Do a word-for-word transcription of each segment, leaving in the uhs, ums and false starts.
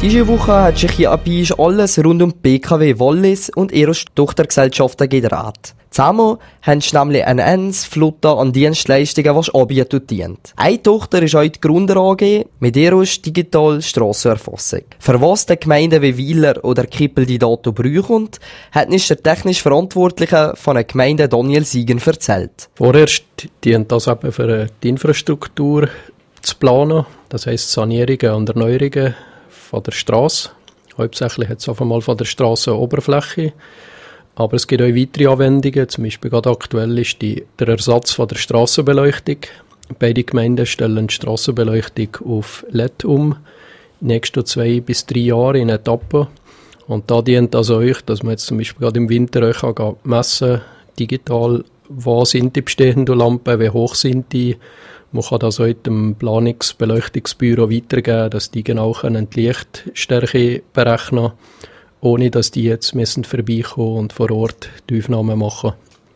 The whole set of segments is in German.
Diese Woche hat sich hier abends alles rund um B K W Wallis und ihre Tochtergesellschaften gedreht. Zusammen haben sie nämlich eine enge Flotte an Dienstleistungen, die anbieten und dient. Eine Tochter ist auch die Grunder A G mit ihrer digitalen Strassenerfassung. Für was die Gemeinden wie Weiler oder Kippel die Daten brauchen, hat uns der technisch Verantwortliche von der Gemeinde Daniel Siegen erzählt. Vorerst dient das eben für die Infrastruktur zu planen, das heisst Sanierungen und Erneuerungen von der Strasse. Hauptsächlich jetzt auf einmal von der Strassenoberfläche. Aber es gibt auch weitere Anwendungen, zum Beispiel gerade aktuell ist die, der Ersatz von der Strassenbeleuchtung. Beide Gemeinden stellen die Strassenbeleuchtung auf L E D um, in den nächsten zwei bis drei Jahren in Etappen. Und da dient also euch, dass man jetzt zum Beispiel gerade im Winter euch kann messen digital, wo sind die bestehenden Lampen, wie hoch sind die. Man kann das heute dem Planungsbeleuchtungsbüro weitergeben, dass die genau die Lichtstärke berechnen können, ohne dass die jetzt müssen vorbeikommen und vor Ort die Aufnahmen machen.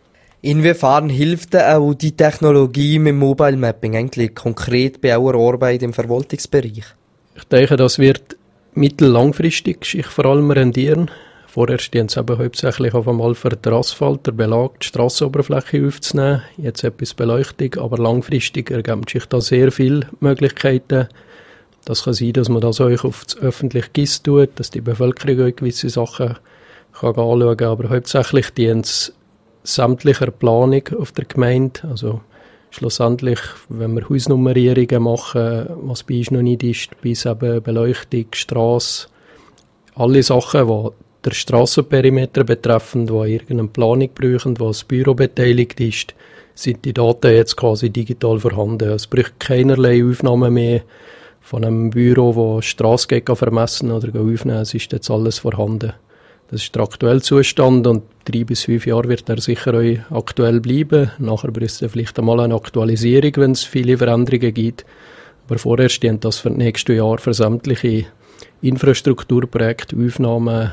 Inwiefern hilft auch die Technologie mit Mobile Mapping eigentlich konkret bei eurer Arbeit im Verwaltungsbereich? Ich denke, das wird mittellangfristig sich vor allem rendieren. Vorher stehen sie eben hauptsächlich auf einmal für den Asphalt, der Belag, die Strassenoberfläche aufzunehmen. Jetzt etwas Beleuchtung, aber langfristig ergeben sich da sehr viele Möglichkeiten. Das kann sein, dass man das euch auf das öffentliche G I S tut, dass die Bevölkerung euch gewisse Sachen kann anschauen kann. Aber hauptsächlich dienen sie sämtlicher Planung auf der Gemeinde. Also schlussendlich, wenn wir Hausnummerierungen machen, was bei uns noch nicht ist, bis eben Beleuchtung, Strasse, alle Sachen, die der Strassenperimeter betreffend, die irgendeine Planung brauchen, wo das Büro beteiligt ist, sind die Daten jetzt quasi digital vorhanden. Es braucht keinerlei Aufnahmen mehr von einem Büro, das Strasse geht, vermessen oder aufnehmen. Es ist jetzt alles vorhanden. Das ist der aktuelle Zustand und drei bis fünf Jahre wird er sicher auch aktuell bleiben. Nachher braucht es vielleicht einmal eine Aktualisierung, wenn es viele Veränderungen gibt. Aber vorher stehen das für die nächsten Jahre für sämtliche Infrastrukturprojekte, Aufnahmen,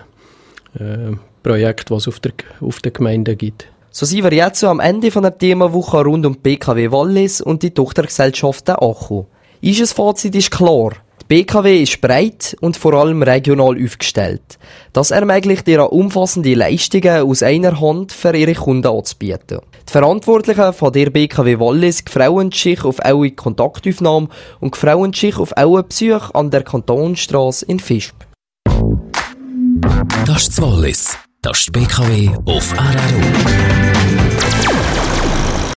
äh, Projekte, was es auf der, auf der Gemeinde gibt. So sind wir jetzt so am Ende von der Themenwoche rund um B K W Wallis und die Tochtergesellschaften angekommen. Unser Fazit ist klar. Die B K W ist breit und vor allem regional aufgestellt. Das ermöglicht ihr umfassende Leistungen aus einer Hand für ihre Kunden anzubieten. Die Verantwortlichen von der B K W Wallis freuen sich auf eure Kontaktaufnahme und freuen sich auf eure Besuch an der Kantonstrasse in Visp. Das ist das Wallis. Das ist die B K W auf R R U.